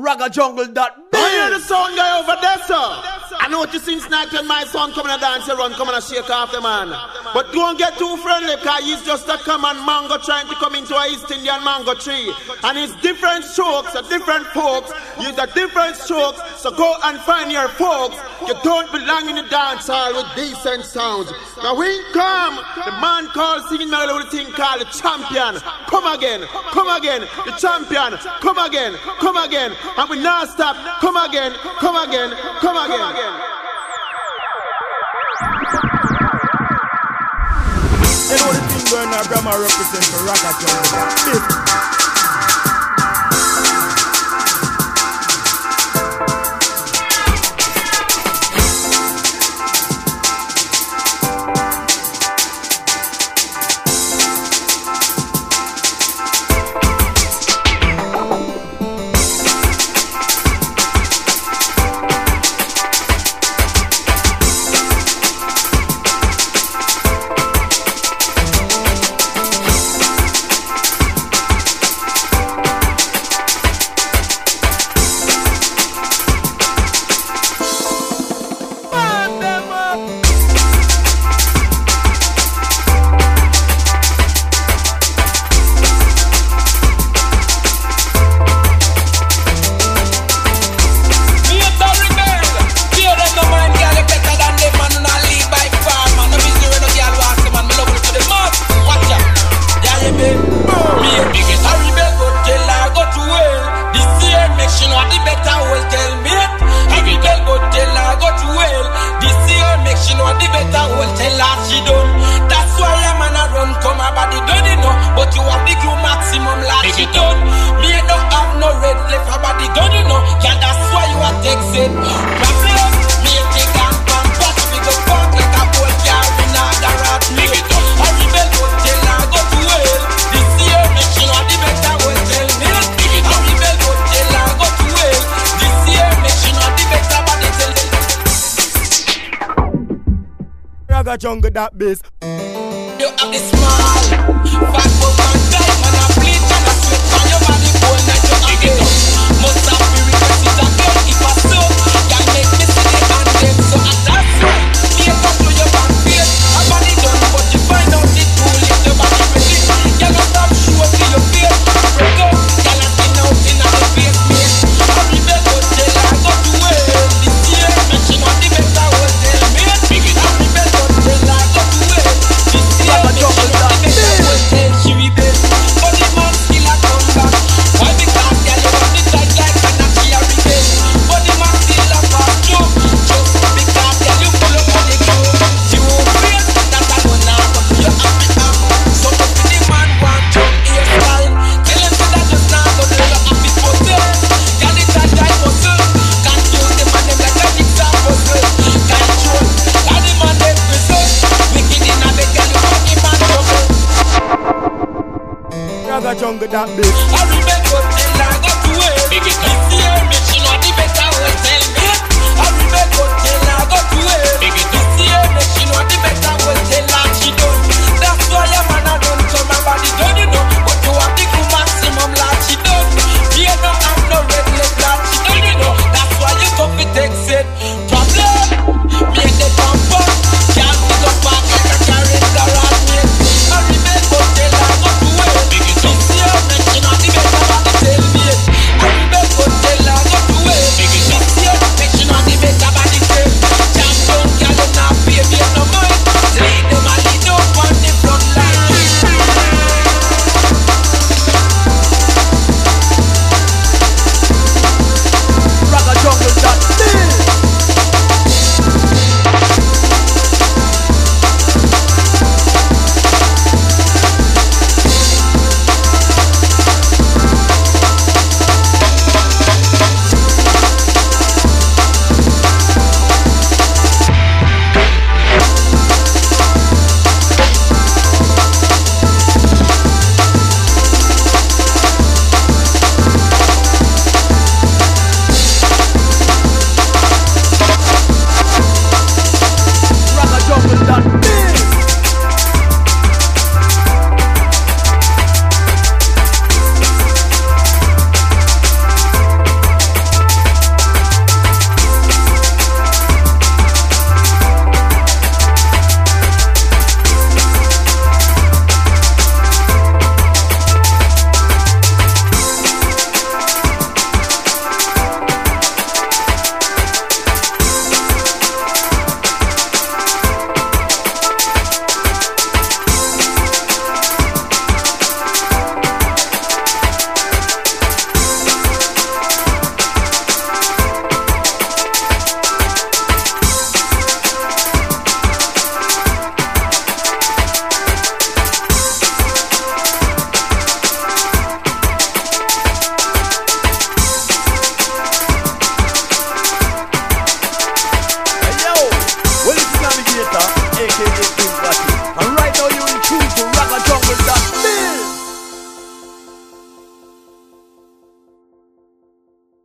Ragga Jungle that I hear the sound guy over there, sir. I know what you since night when my son come and dance and run, come and shake off the man. But don't get too friendly, because he's just a common mango trying to come into a East Indian mango tree. And it's different strokes, different folks. Use a different strokes, so go and find your folks. You don't belong in the dance hall with decent sounds. Now we come, the man called singing my little thing called the champion. Come again, the champion. Come again, and we not stop. Come again. You know the thing going on, Brahma represent for Ragga Jungle. Ragga Jungle that bass. You have the small fat woman type and a bleach and a sweat on your body all night you have it. Must have to request it again if I so can make me see the anthem. So at that time, make up to your back face. A body done but you find out the tool if the body ready. You not stop show to your face. Break up, you not skin out in the face mate. I rebel but tell her go to hell. This year, make she not the better hotel mate. I rebel but tell her go to hell. This year, make she not the better hotel. She rebel, but the man still a come back. Why because girl you want the tight like and that she a rebel. But the man still a fast joke. Just because girl you full up on the globe. You won't feel that I don't know but you have it up. So if the man want jump hairstyle, tell him that just now go do your happy puzzle. Girl it's a tight puzzle. Can't use the man them like a jigsaw puzzle. Control, all the man them bristle. Wicked in a bed girl you fucking man trouble. Ragga Jungle that bass. I rebel.